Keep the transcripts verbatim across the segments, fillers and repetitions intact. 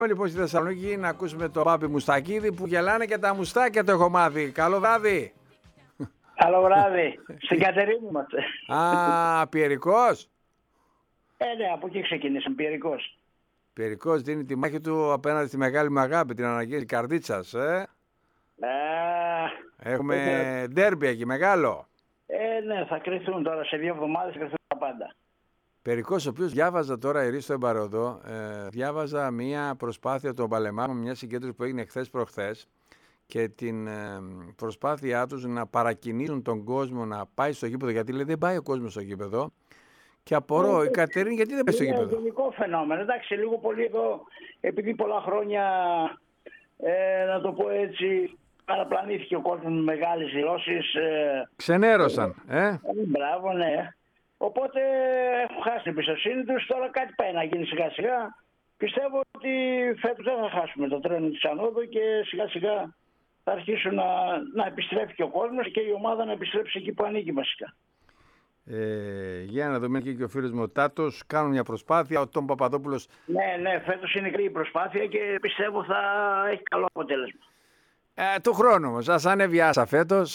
Λοιπόν, στη Θεσσαλονίκη να ακούσουμε τον Πάπη Μουστακίδη που γελάνε και τα μουστάκια, το έχω μάθει. Καλό βράδυ. Καλό βράδυ. Στην Κατερίνη είμαστε. Α, Πιερικός. Ε, ναι, από εκεί ξεκινήσαμε, Πιερικός. Πιερικός δίνει τη μάχη του απέναντι στη μεγάλη μου αγάπη, την αναγέννηση Καρδίτσας, ε. Ε, Έχουμε ε, ντέρμπι εκεί, μεγάλο. Ε, ναι, θα κρυθούν τώρα σε δύο εβδομάδες, θα κρυθούν τα πάντα. Πιερικός, ο οποίος διάβαζα τώρα, Ερίστο Εμπαροδό, ε, διάβαζα μια προσπάθεια των Παλεμάνων, μια συγκέντρωση που έγινε χθες προχθές και την ε, προσπάθειά τους να παρακινήσουν τον κόσμο να πάει στο γήπεδο, γιατί λέει δεν πάει ο κόσμος στο γήπεδο. Και απορώ, Ε, η Κατερίνη γιατί δεν πάει στο είναι γήπεδο. Είναι γενικό φαινόμενο. Εντάξει, λίγο πολύ εδώ, επειδή πολλά χρόνια, ε, να το πω έτσι, παραπλανήθηκε ο κόσμος με μεγάλες δηλώσεις. Ε, Ξενέρωσαν, ε. ε, μπράβο, ναι. Οπότε έχουν χάσει την εμπιστοσύνη τους. Τώρα κάτι πάει να γίνει σιγά σιγά. Πιστεύω ότι φέτος δεν θα χάσουμε το τρένο της ανόδου και σιγά σιγά θα αρχίσουν να, να επιστρέφει και ο κόσμος και η ομάδα να επιστρέψει εκεί που ανήκει βασικά. Ε, για να δούμε και ο φίλος μου ο Τάτος, κάνουν μια προσπάθεια, ο Τόμ Παπαδόπουλος. Ναι, ναι, φέτος είναι καλή η προσπάθεια και πιστεύω θα έχει καλό αποτέλεσμα. Ε, του χρόνου όμως, ας ανέβει άσα φέτος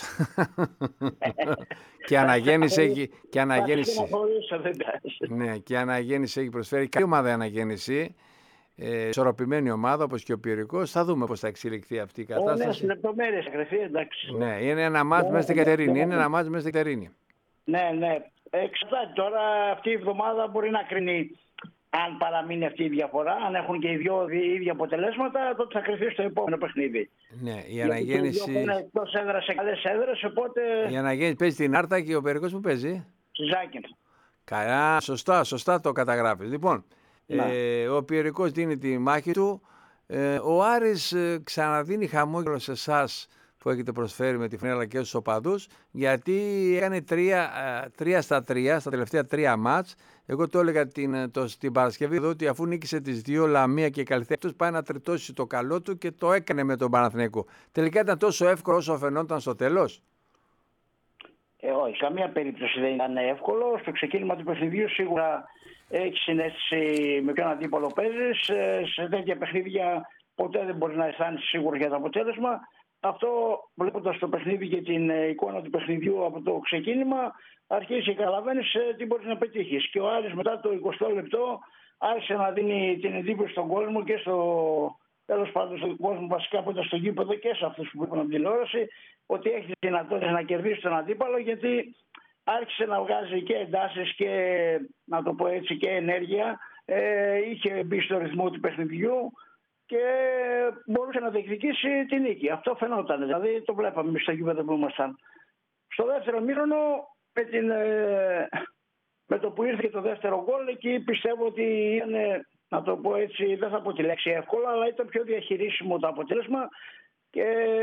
και αναγέννηση έχει, και αναγέννηση, ναι, και αναγέννηση έχει προσφέρει καλή ομάδα η αναγέννηση, ε, ισορροπημένη ομάδα όπως και ο Πιερικός. Θα δούμε πώς θα εξελιχθεί αυτή η κατάσταση. Ναι, στις λεπτομέρειες κρυφή, εντάξει. Ναι, είναι ένα μάτς μέσα στην Κατερίνη, είναι ένα μάτς μέσα στην Κατερίνη. Ναι, ναι, εξαρτάται τώρα αυτή η εβδομάδα μπορεί να κρίνει. Αν παραμείνει αυτή η διαφορά, αν έχουν και οι δυο ίδια αποτελέσματα, τότε θα κρυφθεί στο επόμενο παιχνίδι. Ναι, η αναγέννηση. Γιατί είναι εκτός έδρας σε καλές έδρες, οπότε. Η αναγέννηση παίζει στην Άρτα και ο Πιερικός που παίζει. Στη Ζάκη. Καλά, σωστά, σωστά το καταγράφεις. Λοιπόν, ε, ο Πιερικός δίνει τη μάχη του. Ε, ο Άρης ε, ξαναδίνει χαμόγελο σε εσάς που έχετε προσφέρει με τη φανέλα και στους οπαδούς, γιατί έκανε τρία, τρία στα τρία στα τελευταία τρία μάτς. Εγώ το έλεγα την, το, την Παρασκευή εδώ ότι αφού νίκησε τις δύο, Λαμία και Καλυθέα, αυτός πάει να τριτώσει το καλό του και το έκανε με τον Παναθηναϊκό. Τελικά ήταν τόσο εύκολο όσο φαινόταν στο τέλος. Ε, όχι, καμία περίπτωση δεν ήταν εύκολο. Στο ξεκίνημα του παιχνιδιού σίγουρα έχει συνέστηση με ποιον αντίπολο παίζεις. Σε τέτοια παιχνίδια ποτέ δεν μπορεί να αισθάνεσαι σίγουρο για το αποτέλεσμα. Αυτό, βλέποντας το παιχνίδι και την εικόνα του παιχνιδιού από το ξεκίνημα, αρχίζει και καταλαβαίνεις τι μπορείς να πετύχεις. Και ο Άρης μετά το εικοστό λεπτό άρχισε να δίνει την εντύπωση στον κόσμο και στο τέλος πάντων στον κόσμο βασικά που ήταν στο γήπεδο και σε αυτούς που είπαν από την τηλεόραση, ότι έχει δυνατότητα να κερδίσει τον αντίπαλο, γιατί άρχισε να βγάζει και εντάσεις και, να το πω έτσι, και ενέργεια. Ε, είχε μπει στο ρυθμό του παιχνιδιού και μπορούσε να διεκδικήσει την νίκη. Αυτό φαινόταν, δηλαδή το βλέπαμε στο γήπεδο που ήμασταν. Στο δεύτερο μήνωνο, με, την, με το που ήρθε το δεύτερο γκολ, εκεί πιστεύω ότι είναι, να το πω έτσι, δεν θα πω τη λέξη εύκολο, αλλά ήταν πιο διαχειρίσιμο το αποτέλεσμα και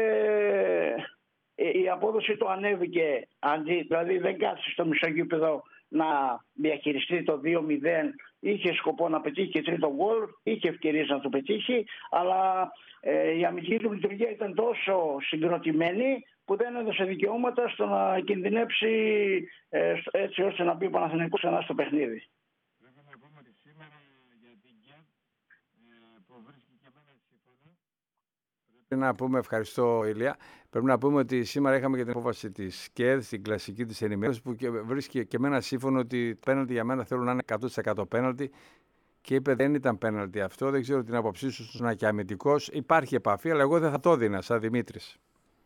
η απόδοση του ανέβηκε, αντί, δηλαδή δεν κάθισε στο μισό γήπεδο να διαχειριστεί το δύο μηδέν, είχε σκοπό να πετύχει και τρίτο γκολ, είχε ευκαιρίες να το πετύχει, αλλά ε, η αμυντική του λειτουργία ήταν τόσο συγκροτημένη που δεν έδωσε δικαιώματα στο να κινδυνεύσει ε, έτσι ώστε να μπει ο Παναθηναϊκός ξανά στο παιχνίδι. Πρέπει να πούμε ότι σήμερα για την ΚΕΠ που βρίσκει και εμένα σύμφωνα. Πρέπει να πούμε, ευχαριστώ Ηλία, πρέπει να πούμε ότι σήμερα είχαμε και την απόφαση της ΚΕΔ στην κλασική της ενημέρωση που και βρίσκει και εμένα σύμφωνο ότι πέναλτι για μένα θέλουν να είναι εκατό τοις εκατό πέναλτι και είπε δεν ήταν πέναλτι αυτό, δεν ξέρω την άποψή σου να και αμυντικός, υπάρχει επαφή αλλά εγώ δεν θα το δίνα σαν Δημήτρης.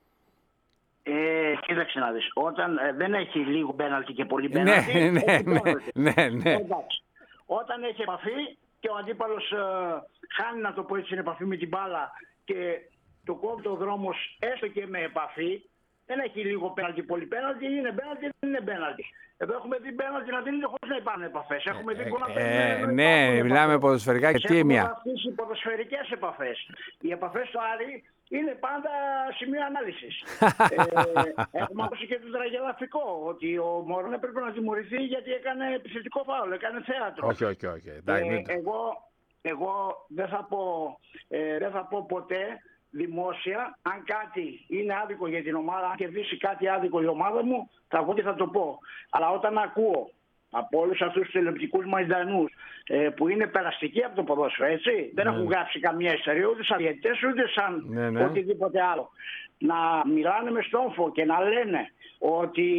Ε, κοίταξε να δεις, όταν ε, δεν έχει λίγο πέναλτι και πολύ πέναλτι, ναι, ναι, ναι, ναι, ναι. Εντάξει. Όταν έχει επαφή και ο αντίπαλος ε, χάνει, να το πω έτσι, την επαφή με την μπάλα και το κόβει ο δρόμος έστω και με επαφή, δεν έχει λίγο πέναλτι, πολύ πέναλτι, είναι πέναλτι, δεν είναι πέναλτι. Εδώ έχουμε δει πέναλτι να δίνεται χωρίς να υπάρχουν επαφές. Έχουμε δει πολλά ε, ε, ναι, μιλάμε ποδοσφαιρικά και τι μία. Έχουμε αφήσει ποδοσφαιρικές επαφές. Οι επαφές στο Άρη είναι πάντα σημείο ανάλυσης. ε, έχουμε ακούσει και το τραγελαφικό ότι ο Μωρόν έπρεπε να τιμωρηθεί γιατί έκανε επιθετικό φάουλ, έκανε θέατρο. Όχι, όχι, όχι. Ε, εγώ, εγώ δεν θα πω, ε, δεν θα πω ποτέ δημόσια, αν κάτι είναι άδικο για την ομάδα, αν κερδίσει κάτι άδικο η ομάδα μου, θα βγω και θα το πω. Αλλά όταν ακούω από όλους αυτούς τους τηλεοπτικούς μαϊντανούς ε, που είναι περαστικοί από το ποδόσφαιρο, έτσι. Ναι. Δεν έχουν γράψει καμία ιστορία ούτε σαν διαιτητές ούτε σαν ναι, ναι. οτιδήποτε άλλο. Να μιλάνε με στόμφο και να λένε ότι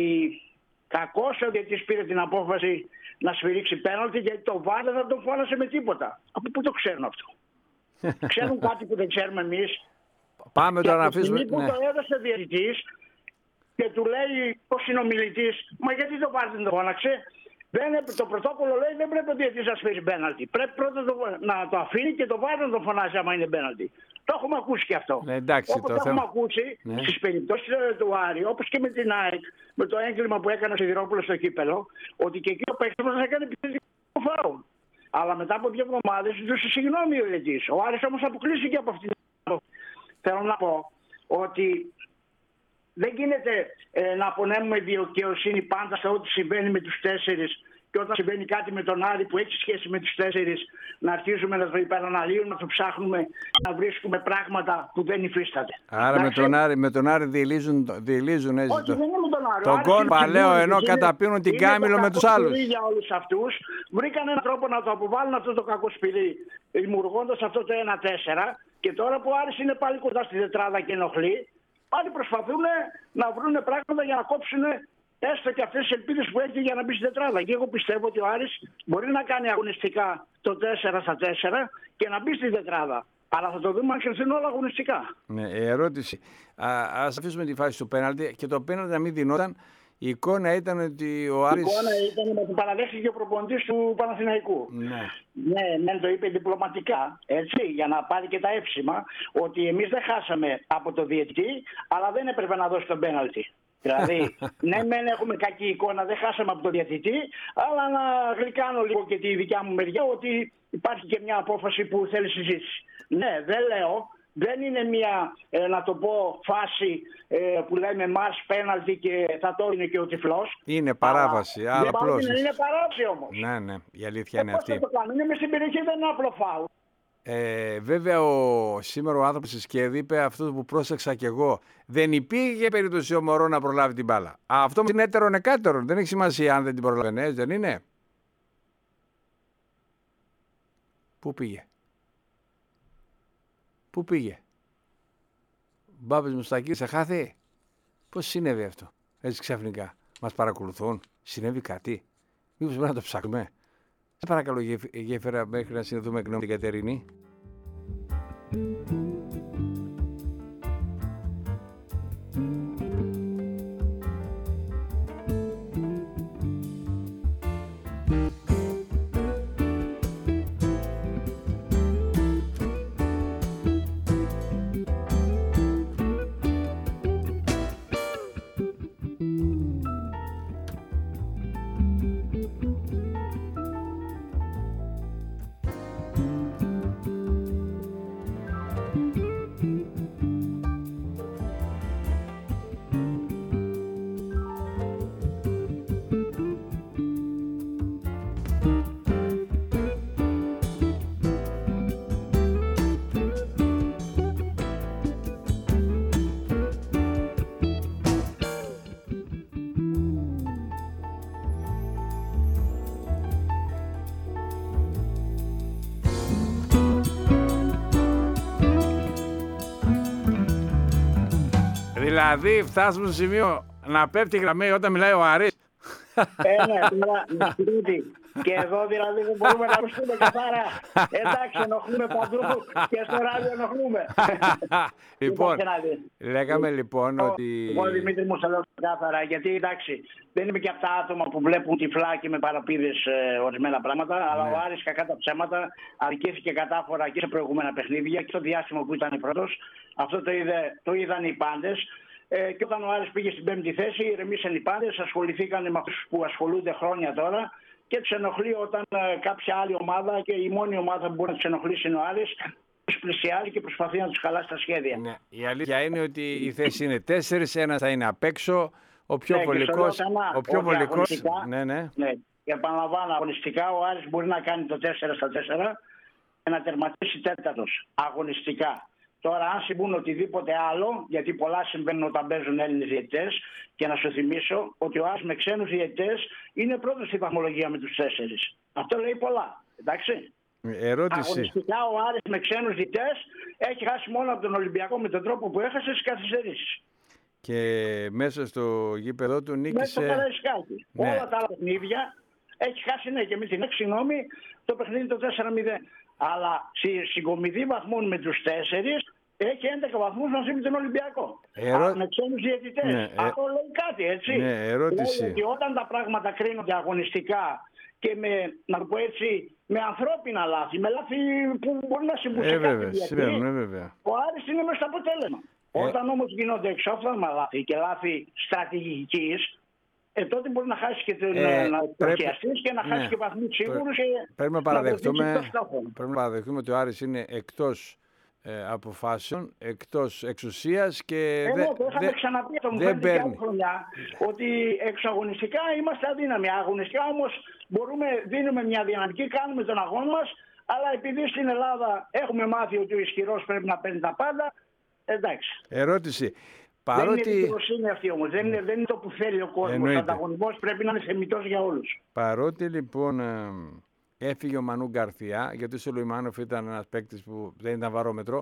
κακώς ο διαιτητής πήρε την απόφαση να σφυρίξει πέναλτι γιατί το βάρ δεν θα τον φώνασε με τίποτα. Από πού το ξέρουν αυτό? Ξέρουν κάτι που δεν ξέρουμε εμείς? Πάμε τώρα να αφήσουμε. Που ναι. το έδωσε ο διαιτητής και του λέει ο συνομιλητής, μα γιατί το βάρ δεν το φώναξε? Δεν, το πρωτόκολλο λέει δεν πρέπει ο διαιτητής να σφυρίσει πέναλτι. Πρέπει πρώτα το, να το αφήνει και το βάρ να το φωνάζει άμα είναι πέναλτι. Το έχουμε ακούσει και αυτό. Ναι, εντάξει, όπως το, το έχουμε ακούσει ναι. στις περιπτώσεις του Άρη, όπως και με την ΑΕΚ, με το έγκλημα που έκανε ο Σιδηρόπουλος στο κύπελο, ότι και εκεί ο παίκτης μας έκανε επιθετικό φάουλ. Αλλά μετά από δύο εβδομάδες του ζήτησε συγγνώμη ο διαιτητής. Ο Άρης όμως αποκλείστηκε από αυτήν. Θέλω να πω ότι δεν γίνεται ε, να απονέμουμε δικαιοσύνη πάντα σε ό,τι συμβαίνει με τους τέσσερις και όταν συμβαίνει κάτι με τον Άρη που έχει σχέση με τους τέσσερις να αρχίζουμε να το υπεραναλύουμε, να το ψάχνουμε, να βρίσκουμε πράγματα που δεν υφίσταται. Άρα με τον, Άρη, με τον Άρη διελίζουν, διελίζουν έτσι. Όχι, το... δεν είναι με τον Άρη. Τον κόλπα λέω ενώ καταπίνουν την Κάμιλο με τους άλλους. Για όλους αυτούς βρήκαν έναν τρόπο να το αποβάλουν αυτό το κακό σπηρί, δημιουργώντας αυτό το ένα τέσσερα και τώρα που ο Άρης είναι πάλι κοντά στη τετράδα και ενοχλεί, πάλι προσπαθούν να βρουν πράγματα για να κόψουν έστω και αυτές τις ελπίδες που έχει για να μπει στην τετράδα. Και εγώ πιστεύω ότι ο Άρης μπορεί να κάνει αγωνιστικά το τέσσερα στα τέσσερα και να μπει στην τετράδα. Αλλά θα το δούμε αν κρυφθούν όλα αγωνιστικά. Ναι, ερώτηση. Α, ας αφήσουμε τη φάση του πέναλτι και το πέναλτι να μην δινόταν. Η εικόνα ήταν ότι ο Άρης... Η εικόνα ήταν ότι παραδέχθηκε ο προπονητής του Παναθηναϊκού. Ναι. Ναι, ναι, το είπε διπλωματικά, έτσι, για να πάρει και τα εύσημα, ότι εμείς δεν χάσαμε από το διαιτητή, αλλά δεν έπρεπε να δώσει τον πέναλτι. Δηλαδή, ναι, μεν έχουμε κακή εικόνα, δεν χάσαμε από τον διαιτητή, αλλά να γλυκάνω λίγο και τη δικιά μου μεριά ότι υπάρχει και μια απόφαση που θέλει συζήτηση. Ναι, δεν λέω. Δεν είναι μια, ε, να το πω, φάση ε, που λέμε μας πέναλτι και θα το είναι και ο τυφλός. Είναι παράβαση. Αλλά, αλλά απλώς. Είναι, είναι παράβαση όμως. Ναι, ναι, η αλήθεια ε, είναι πώς αυτή. Θα το κάνουμε, είναι μες στην περιοχή, δεν είναι απλό φάουλ. Ε, βέβαια, ο, σήμερα ο άνθρωπος της Σκεύη είπε αυτό που πρόσεξα κι εγώ. Δεν υπήρχε περίπτωση ο Μωρό να προλάβει την μπάλα. Αυτό είναι έτερον εκάτερον. Δεν έχει σημασία αν δεν την προλαβαίνει, δεν είναι. Πού πήγε. Πού πήγε. Μπάμπης Μουστακή, σε χάθη. Πώς συνέβη αυτό, έτσι ξαφνικά? Μας παρακολουθούν, συνέβη κάτι? Μήπως πρέπει να το ψάχνουμε? Σε παρακαλώ, γέφυρα, μέχρι να συνδεθούμε εκ νέου την Κατερίνη. Δηλαδή φτάσουμε στο σημείο να πέφτει η γραμμή όταν μιλάει ο Άρης. Ε, ναι, τώρα, και εδώ δηλαδή δεν μπορούμε να ακουστούμε καθαρά. Εντάξει, ενοχλούμε παντού και στο ράδιο ενοχλούμε. Λοιπόν, λέγαμε λοιπόν ότι... Εγώ Δημήτρη μου σε λέω καθαρά, γιατί εντάξει, δεν είμαι και από τα άτομα που βλέπουν τυφλά και με παραπίδες ε, ορισμένα πράγματα, ναι. Αλλά ο Άρης κακά τα ψέματα αδικήθηκε κατάφορα και σε προηγούμενα παιχνίδια και στο διάστημα που ήταν πρώτος. Αυτό το, είδε, το είδαν οι πάντες. Ε, και όταν ο Άρης πήγε στην πέμπτη θέση, ηρεμήσαν οι πάντες, ασχοληθήκαν με αυτούς που ασχολούνται χρόνια τώρα και τους ενοχλεί όταν ε, κάποια άλλη ομάδα και η μόνη ομάδα που μπορεί να τους ενοχλήσει είναι ο Άρης, τους πλησιάζει και προσπαθεί να τους χαλάσει τα σχέδια. Ναι, η αλήθεια είναι ότι η θέση είναι τέσσερις, ένας θα είναι απ' έξω, ο πιο ναι, βολικός. Ο πιο βολικός. Ναι, ναι. Ναι. Και επαναλαμβάνω, αγωνιστικά ο Άρης μπορεί να κάνει το τέσσερα στα τέσσερα και να τερματίσει τέταρτος. Αγωνιστικά. Τώρα, αν συμβούν οτιδήποτε άλλο, γιατί πολλά συμβαίνουν όταν παίζουν Έλληνες διαιτητές, και να σου θυμίσω ότι ο Άρης με ξένους διαιτητές είναι πρώτος στη βαθμολογία με τους τέσσερις. Αυτό λέει πολλά. Εντάξει. Ερώτηση. Αγωνιστικά ο Άρης με ξένους διαιτητές έχει χάσει μόνο από τον Ολυμπιακό με τον τρόπο που έχασε στις καθυστερήσεις. Και μέσα στο γήπεδο του νίκησε. Μέσα στο Καραϊσκάκι. Ναι. Όλα τα άλλα παιχνίδια έχει χάσει, ναι, και με την έξι νόμη το παιχνίδι το τέσσερα μηδέν. Αλλά στη συγκομιδή βαθμών με τους τέσσερις έχει έντεκα βαθμούς μαζί με τον Ολυμπιακό. Ερώ... με ξένους διαιτητές. Ναι, αυτό ε... λέει κάτι, έτσι. Ναι, ερώτηση. Λέει ότι όταν τα πράγματα κρίνονται αγωνιστικά και με, να το πω έτσι, με ανθρώπινα λάθη, με λάθη που μπορεί να συμβούν σε ε, κάθε διαιτητή, ναι, βέβαια. ο Άρης είναι μέσα στο αποτέλεσμα. Ε... Όταν όμως γίνονται εξόφθαλμα λάθη και λάθη στρατηγικής, ε, τότε μπορεί να χάσει και τον ε, να πρέπει... και να χάσει ναι. και βαθμούς σίγουρους. Και πρέπει να παραδεχτούμε, πρέπει να παραδεχτούμε ότι ο Άρης είναι εκτός ε, αποφάσεων, εκτός εξουσίας και ε, δεν ναι, το είχαμε δε, ξαναπεί αυτό μου φαίνεται και άλλη χρονιά, ότι εξωαγωνιστικά είμαστε αδύναμοι. Αγωνιστικά όμως μπορούμε, δίνουμε μια δυναμική, κάνουμε τον αγώνα μας, αλλά επειδή στην Ελλάδα έχουμε μάθει ότι ο ισχυρός πρέπει να παίρνει τα πάντα, εντάξει. Ερώτηση. Παρότι... Δεν είναι δικαιοσύνη αυτή όμως, δεν είναι, δεν είναι το που θέλει ο κόσμος. Ο ανταγωνισμός πρέπει να είναι θεμιτός για όλους. Παρότι λοιπόν ε, έφυγε ο Μανού Γκαρθιά, γιατί ο Σουλεϊμάνοφ ήταν ένας παίκτης που δεν ήταν βαρόμετρο,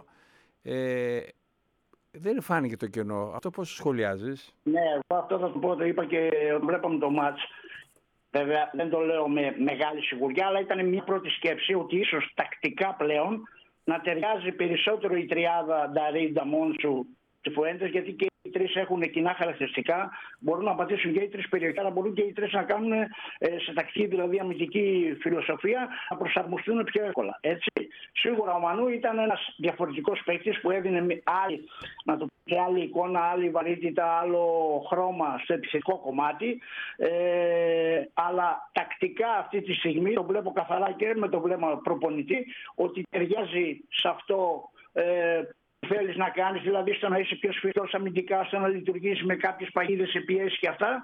ε, δεν φάνηκε το κενό. Αυτό πώς σχολιάζεις? Ναι, αυτό θα το πω, το είπα και βλέπαμε το μάτς. Βέβαια δεν το λέω με μεγάλη σιγουριά, αλλά ήταν μια πρώτη σκέψη ότι ίσως τακτικά πλέον να ταιριάζει περισσότερο η τριάδα Νταρίντα, Μόντσου, Φουέντες, γιατί και οι τρεις έχουν κοινά χαρακτηριστικά. Μπορούν να πατήσουν και οι τρεις περιοχές, αλλά μπορούν και οι τρεις να κάνουν ε, σε τακτική, δηλαδή αμυντική φιλοσοφία, να προσαρμοστούν πιο εύκολα. Έτσι. Σίγουρα ο Μανού ήταν ένας διαφορετικός παίκτης που έδινε άλλη, να το πω, άλλη εικόνα, άλλη βαρύτητα, άλλο χρώμα στο επιθετικό κομμάτι. Ε, αλλά τακτικά αυτή τη στιγμή το βλέπω καθαρά και με το βλέμμα προπονητή ότι ταιριάζει σε αυτό. Ε, θέλεις να κάνεις, δηλαδή στο να είσαι πιο σφιχτός αμυντικά, στο να λειτουργήσεις με κάποιες παγίδες σε πιέσεις και αυτά,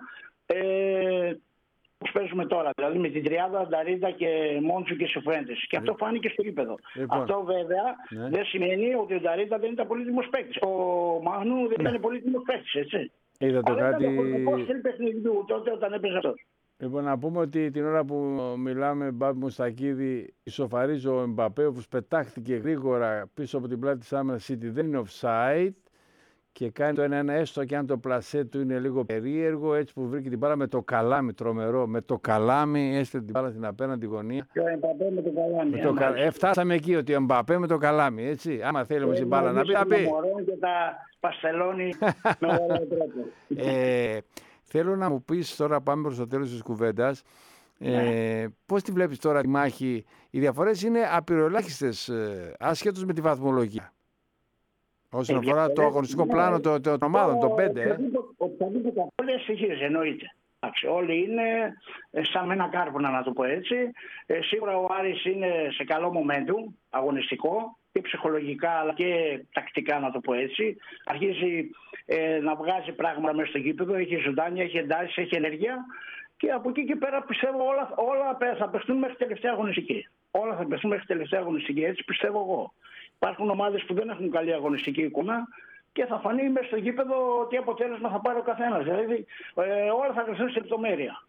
ε, όπως παίζουμε τώρα, δηλαδή με την τριάδα Νταρίντα και Μόντσου και Σεφουέντες. Και αυτό φάνηκε στο γήπεδο. Λοιπόν, αυτό βέβαια ναι. δεν σημαίνει ότι ο Νταρίντα δεν ήταν πολύτιμος παίκτης. Ο Μανού δεν ναι. ήταν πολύτιμος παίκτης, έτσι. Είδα το κάτι... ήταν το στυλ παιχνιδιού τότε όταν έπαιζε αυτό. Λοιπόν, να πούμε ότι την ώρα που μιλάμε, Μπάμπη Μουστακίδη, ισοφαρίζει ο Εμπαπέ, που πετάχτηκε γρήγορα πίσω από την πλάτη της άμυνας City, δεν είναι offside και κάνει το ένα ένα, έστω και αν το πλασέ του είναι λίγο περίεργο, έτσι που βρήκε την μπάλα με το καλάμι, τρομερό, με το καλάμι, έστειλε την μπάλα στην απέναντι γωνία. Και ο Εμπαπέ με το καλάμι. Με το κα... ε, φτάσαμε εκεί, ότι ο Εμπαπέ με το καλάμι, έτσι. Άμα θέλει όμως την μπάλα να πει, να πει. Και τα παστελώνει με ωραίο τρόπο. ε, Θέλω να μου πεις τώρα, πάμε προς το τέλος της κουβέντας, ναι. ε, πώς τη βλέπεις τώρα τη μάχη? Οι διαφορές είναι απειροελάχιστες, ε, άσχετος με τη βαθμολογία. Όσον ε, αφορά το αγωνιστικό ναι, πλάνο των το, το ομάδων, το πέντε. Οποιαδήποτε απώλεια στοιχίζει, εννοείται. Όλοι είναι σαν με ένα κάρβουνα, να το πω έτσι. Ε, σίγουρα ο Άρης είναι σε καλό momentum, αγωνιστικό και ψυχολογικά αλλά και τακτικά, να το πω έτσι. Αρχίζει ε, να βγάζει πράγματα μέσα στο γήπεδο, έχει ζωντάνια, έχει εντάσεις, έχει ενέργεια και από εκεί και πέρα πιστεύω όλα, όλα θα παιχτούν μέχρι τελευταία αγωνιστική. Όλα θα παιχτούν μέχρι τελευταία αγωνιστική, έτσι πιστεύω εγώ. Υπάρχουν ομάδες που δεν έχουν καλή αγωνιστική εικόνα και θα φανεί μέσα στο γήπεδο τι αποτέλεσμα θα πάρει ο καθένας. Δηλαδή ε, όλα θα κρυφθούν σε λεπτομέρεια.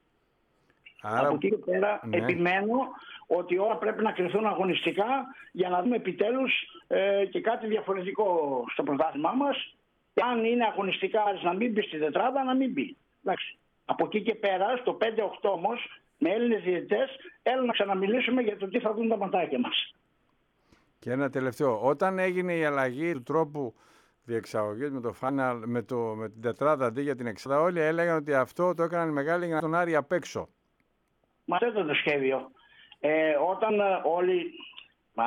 Άρα, από εκεί και πέρα ναι. επιμένω ότι όλα πρέπει να κρυφθούν αγωνιστικά για να δούμε επιτέλους ε, και κάτι διαφορετικό στο πρωτάθλημά μας. Και αν είναι αγωνιστικά να μην μπει στη τετράδα, να μην μπει. Εντάξει. Από εκεί και πέρα, στο πέντε οκτώ όμως, με Έλληνες διαιτητές, έλα να ξαναμιλήσουμε για το τι θα δουν τα ματάκια μας. Και ένα τελευταίο. Όταν έγινε η αλλαγή του τρόπου διεξαγωγής με το final, με, το, με την τετράδα αντί για την εξάδα, όλοι έλεγαν ότι αυτό το έκαναν μεγάλοι για να τον Άρη απ' έξω. Μα αυτό ήταν το σχέδιο. Ε, όταν όλοι μα,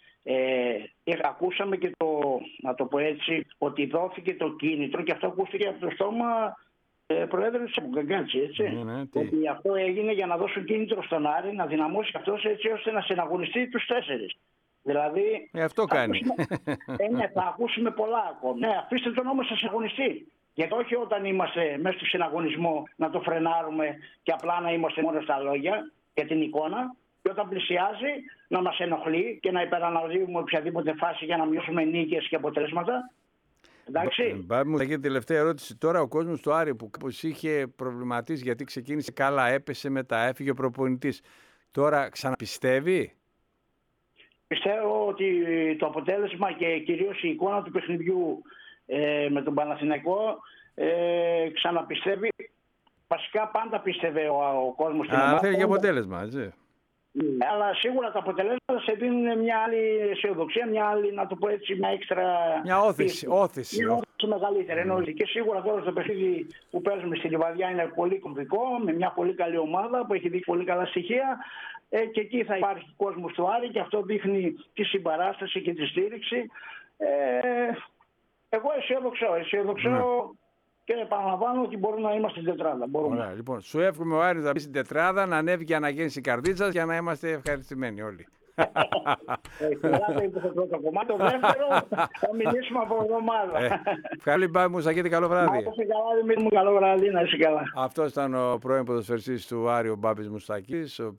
ε, ακούσαμε και το, να το πω έτσι, ότι δόθηκε το κίνητρο και αυτό ακούστηκε από το στόμα ε, Προέδρου της Αμπουγκαγκάτση, έτσι. Ναι, ναι, ότι αυτό έγινε για να δώσουν κίνητρο στον Άρη να δυναμώσει αυτός έτσι ώστε να συναγωνιστεί τους τέσσερις. Δηλαδή, ε, αυτό κάνει. Ακούσουμε, ε, ναι, θα ακούσουμε πολλά ακόμα. Ναι, αφήστε τον όμως να συναγωνιστεί. Γιατί όχι όταν είμαστε μέσα στο συναγωνισμό να το φρενάρουμε και απλά να είμαστε μόνο στα λόγια για την εικόνα. Και όταν πλησιάζει να μας ενοχλεί και να υπεραναλύουμε οποιαδήποτε φάση για να μειώσουμε νίκες και αποτελέσματα. Εντάξει. Μπα, μου θα γίνει τελευταία ερώτηση. Τώρα ο κόσμος του Άρη που κάπως είχε προβληματίσει γιατί ξεκίνησε καλά, έπεσε μετά, έφυγε ο προπονητής. Τώρα ξαναπιστεύει. Πιστεύω ότι το αποτέλεσμα και κυρίως η εικόνα του παιχνιδιού ε, με τον Παναθηναϊκό ε, ξαναπιστεύει. Βασικά πάντα πίστευε ο, ο κόσμος στην Ελλάδα. Α, θέλει και αποτέλεσμα, έτσι. Ναι, αλλά σίγουρα τα αποτελέσματα σε δίνουν μια άλλη αισιοδοξία, μια άλλη, να το πω έτσι, μια έξτρα. Μια όθηση. όθηση. Μια όθηση μεγαλύτερη. Εννοείται. Και σίγουρα τώρα το παιχνίδι που παίζουμε στη Λιβαδιά είναι πολύ κομβικό, με μια πολύ καλή ομάδα που έχει δείξει πολύ καλά στοιχεία. Ε, και εκεί θα υπάρχει κόσμο του Άρη και αυτό δείχνει τη συμπαράσταση και τη στήριξη. Ε, εγώ αισιοδοξώ. αισιοδοξώ ναι. Και επαναλαμβάνω ότι μπορούμε να είμαστε στην τετράδα. Μπορούμε. Ωραία, λοιπόν, σου εύχομαι ο Άρης να μπει στην τετράδα, να ανέβει και να αναγέννησει η καρδίτσα για να είμαστε ευχαριστημένοι όλοι. Ελλάδα είναι το πρώτο κομμάτι. Το δεύτερο θα μιλήσουμε από εβδομάδα. Καλή μπάμ μου, Σακίτη, καλό βράδυ. Να είσαι καλά, Δημήτρη μου, καλό βράδυ, να είσαι καλά. Αυτό ήταν ο πρώην ποδοσφαιριστής του Άρη, ο Μπάμπης Μουστακής.